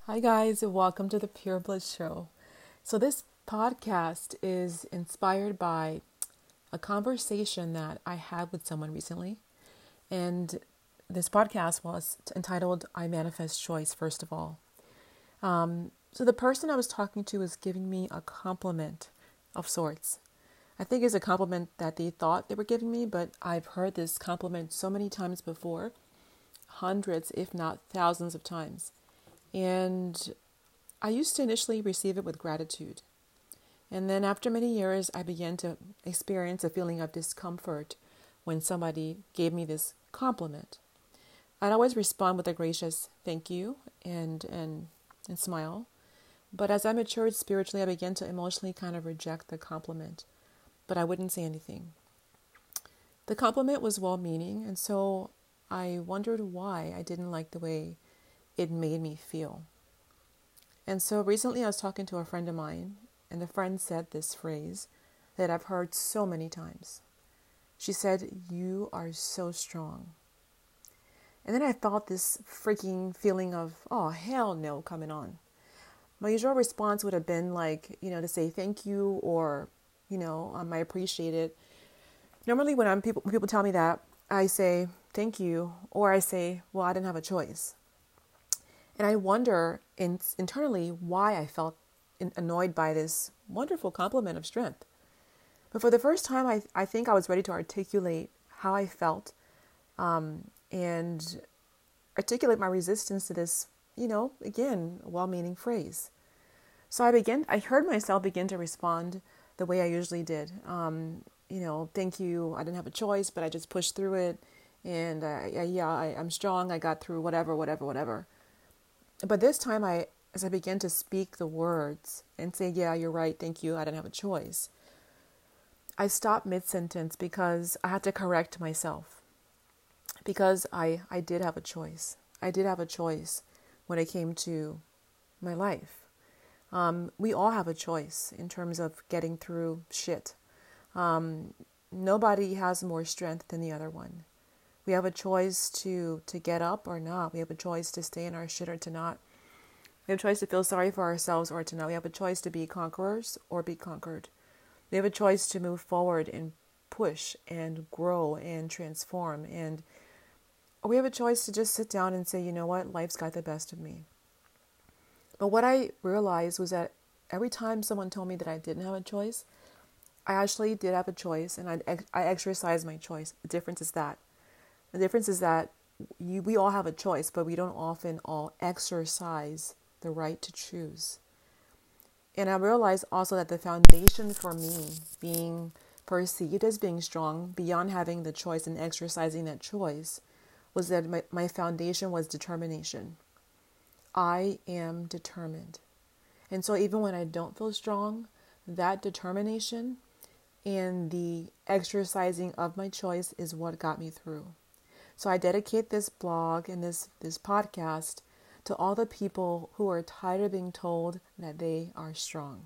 Hi, guys, and welcome to the Pure Bliss Show. So, this podcast is inspired by a conversation that I had with someone recently. And this podcast was entitled I Manifest Choice, first of all. So, the person I was talking to was giving me a compliment of sorts. I think it's a compliment that they thought they were giving me, but I've heard this compliment so many times before, hundreds, if not thousands of times. And I used to initially receive it with gratitude. And then after many years, I began to experience a feeling of discomfort when somebody gave me this compliment. I'd always respond with a gracious thank you and smile. But as I matured spiritually, I began to emotionally kind of reject the compliment. But I wouldn't say anything. The compliment was well-meaning, and so I wondered why I didn't like the way it made me feel. And so recently I was talking to a friend of mine, and the friend said this phrase that I've heard so many times. She said, "You are so strong." And then I felt this freaking feeling of, oh, hell no, coming on. My usual response would have been like, to say thank you or, I appreciate it. Normally when when people tell me that, I say thank you, or I say, well, I didn't have a choice. And I wonder internally why I felt annoyed by this wonderful compliment of strength. But for the first time, I think I was ready to articulate how I felt and articulate my resistance to this, again, well-meaning phrase. So I heard myself begin to respond the way I usually did. Thank you. I didn't have a choice, but I just pushed through it. And I'm strong. I got through whatever. But this time, as I began to speak the words and say, yeah, you're right, thank you, I didn't have a choice, I stopped mid-sentence because I had to correct myself. Because I did have a choice. I did have a choice when it came to my life. We all have a choice in terms of getting through shit. Nobody has more strength than the other one. We have a choice to get up or not. We have a choice to stay in our shit or to not. We have a choice to feel sorry for ourselves or to not. We have a choice to be conquerors or be conquered. We have a choice to move forward and push and grow and transform. And we have a choice to just sit down and say, you know what, life's got the best of me. But what I realized was that every time someone told me that I didn't have a choice, I actually did have a choice, and I exercised my choice. The difference is that we all have a choice, but we don't often all exercise the right to choose. And I realized also that the foundation for me being perceived as being strong, beyond having the choice and exercising that choice, was that my foundation was determination. I am determined. And so even when I don't feel strong, that determination and the exercising of my choice is what got me through. So I dedicate this blog and this podcast to all the people who are tired of being told that they are strong.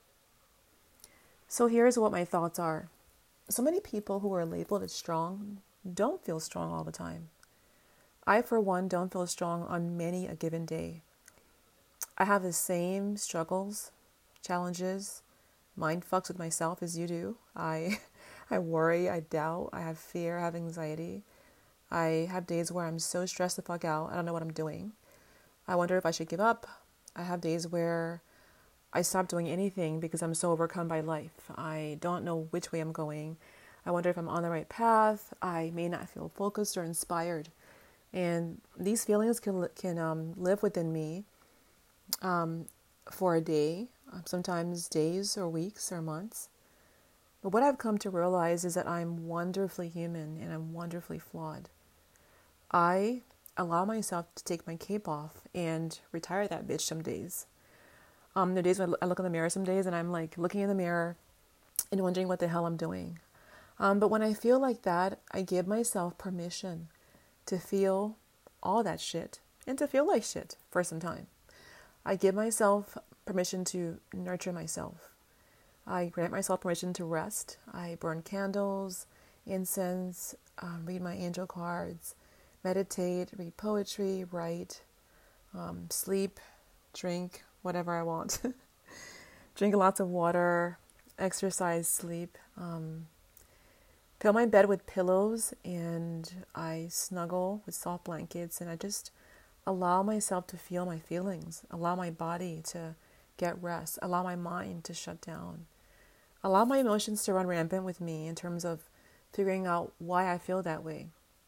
So here's what my thoughts are. So many people who are labeled as strong don't feel strong all the time. I, for one, don't feel strong on many a given day. I have the same struggles, challenges, mind fucks with myself as you do. I worry, I doubt, I have fear, I have anxiety. I have days where I'm so stressed the fuck out, I don't know what I'm doing. I wonder if I should give up. I have days where I stop doing anything because I'm so overcome by life. I don't know which way I'm going. I wonder if I'm on the right path. I may not feel focused or inspired. And these feelings can live within me for a day, sometimes days or weeks or months. But what I've come to realize is that I'm wonderfully human and I'm wonderfully flawed. I allow myself to take my cape off and retire that bitch some days. There are days when I look in the mirror some days and I'm like looking in the mirror and wondering what the hell I'm doing. But when I feel like that, I give myself permission to feel all that shit and to feel like shit for some time. I give myself permission to nurture myself. I grant myself permission to rest. I burn candles, incense, read my angel cards, meditate, read poetry, write, sleep, drink whatever I want. Drink lots of water, exercise, sleep. Fill my bed with pillows, and I snuggle with soft blankets, and I just allow myself to feel my feelings, allow my body to get rest, allow my mind to shut down, allow my emotions to run rampant with me in terms of figuring out why I feel that way.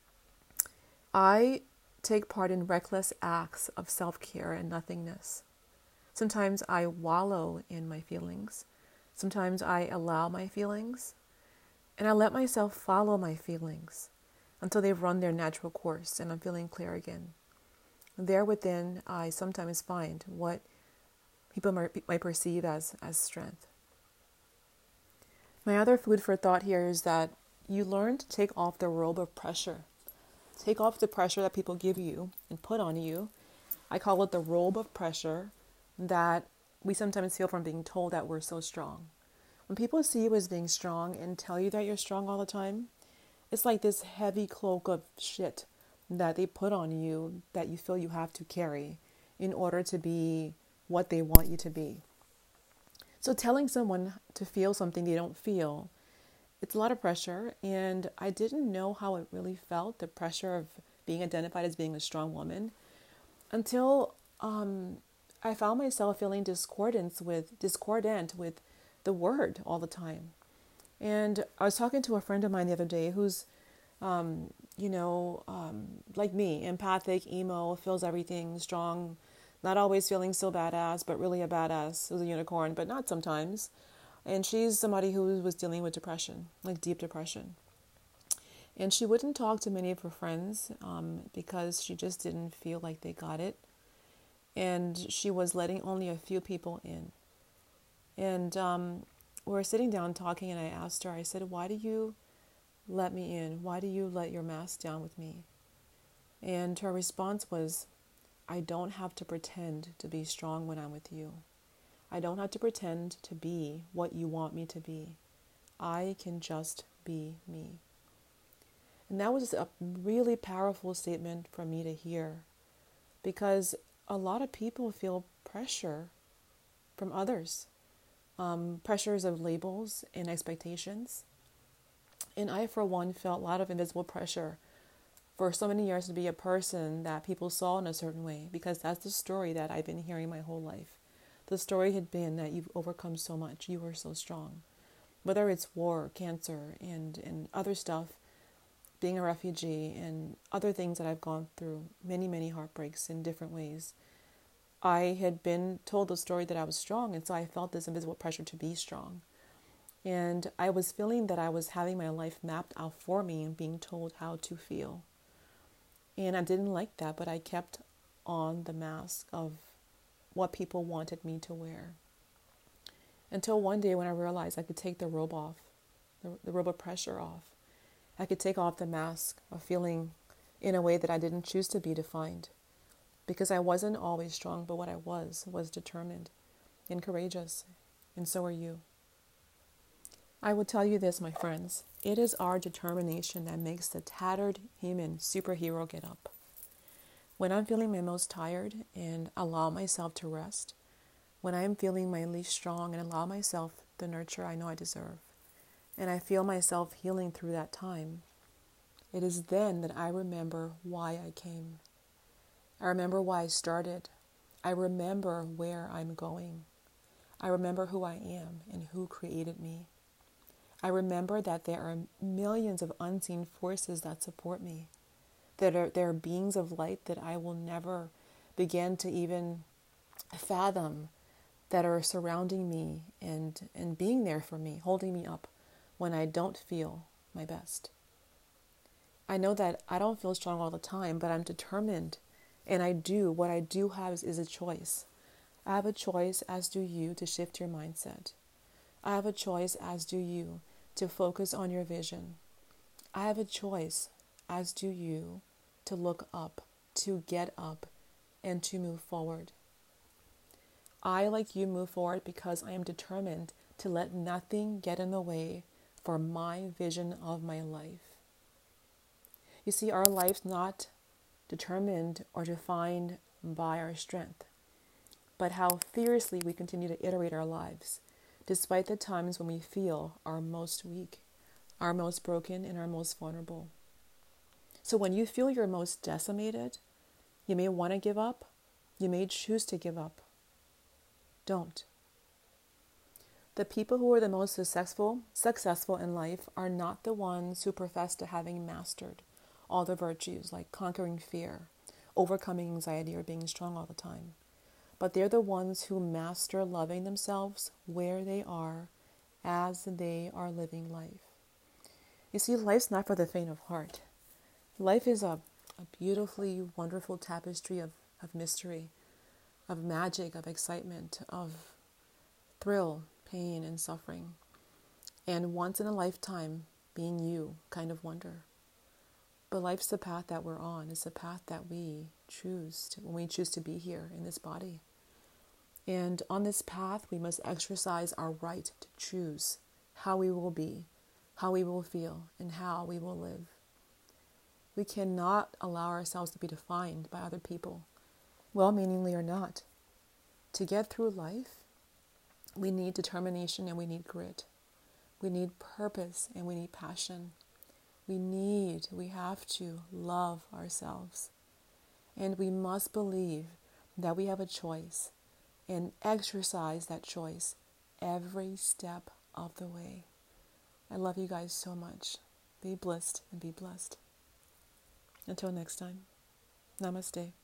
I take part in reckless acts of self-care and nothingness. Sometimes I wallow in my feelings. Sometimes I allow my feelings, and I let myself follow my feelings until they've run their natural course and I'm feeling clear again. There within, I sometimes find what people might perceive as strength. My other food for thought here is that you learn to take off the robe of pressure. Take off the pressure that people give you and put on you. I call it the robe of pressure that we sometimes feel from being told that we're so strong. When people see you as being strong and tell you that you're strong all the time, it's like this heavy cloak of shit that they put on you that you feel you have to carry in order to be what they want you to be. So telling someone to feel something they don't feel, it's a lot of pressure, and I didn't know how it really felt, the pressure of being identified as being a strong woman, until I found myself feeling discordant with the word all the time. And I was talking to a friend of mine the other day who's, like me, empathic, emo, feels everything, strong, not always feeling so badass, but really a badass, who's a unicorn, but not sometimes. And she's somebody who was dealing with depression, like deep depression. And she wouldn't talk to many of her friends because she just didn't feel like they got it. And she was letting only a few people in. And we were sitting down talking, and I asked her, I said, why do you let me in? Why do you let your mask down with me? And her response was, I don't have to pretend to be strong when I'm with you. I don't have to pretend to be what you want me to be. I can just be me. And that was a really powerful statement for me to hear, because a lot of people feel pressure from others, pressures of labels and expectations. And I, for one, felt a lot of invisible pressure for so many years to be a person that people saw in a certain way, because that's the story that I've been hearing my whole life. The story had been that you've overcome so much, you were so strong. Whether it's war, cancer, and other stuff, being a refugee, and other things that I've gone through, many, many heartbreaks in different ways, I had been told the story that I was strong, and so I felt this invisible pressure to be strong. And I was feeling that I was having my life mapped out for me and being told how to feel. And I didn't like that, but I kept on the mask of what people wanted me to wear. Until one day when I realized I could take the robe off, the robe of pressure off. I could take off the mask of feeling in a way that I didn't choose to be defined. Because I wasn't always strong, but what I was determined and courageous. And so are you. I will tell you this, my friends. It is our determination that makes the tattered human superhero get up. When I'm feeling my most tired and allow myself to rest, when I am feeling my least strong and allow myself the nurture I know I deserve, and I feel myself healing through that time, it is then that I remember why I came. I remember why I started. I remember where I'm going. I remember who I am and who created me. I remember that there are millions of unseen forces that support me. There are beings of light that I will never begin to even fathom that are surrounding me and being there for me, holding me up when I don't feel my best. I know that I don't feel strong all the time, but I'm determined, and what I do have is a choice. I have a choice, as do you, to shift your mindset. I have a choice, as do you, to focus on your vision. I have a choice, as do you, to look up, to get up, and to move forward. I, like you, move forward because I am determined to let nothing get in the way for my vision of my life. You see, our life's not determined or defined by our strength, but how fiercely we continue to iterate our lives, despite the times when we feel our most weak, our most broken, and our most vulnerable. So when you feel your most decimated, you may want to give up. You may choose to give up. Don't. The people who are the most successful in life are not the ones who profess to having mastered all the virtues like conquering fear, overcoming anxiety, or being strong all the time. But they're the ones who master loving themselves where they are as they are living life. You see, life's not for the faint of heart. Life is a beautifully wonderful tapestry of mystery, of magic, of excitement, of thrill, pain, and suffering. And once in a lifetime, being you kind of wonder. But life's the path that we're on. It's the path that we choose when we choose to be here in this body. And on this path, we must exercise our right to choose how we will be, how we will feel, and how we will live. We cannot allow ourselves to be defined by other people, well-meaningly or not. To get through life, we need determination and we need grit. We need purpose and we need passion. We have to love ourselves. And we must believe that we have a choice and exercise that choice every step of the way. I love you guys so much. Be blessed and be blessed. Until next time, namaste.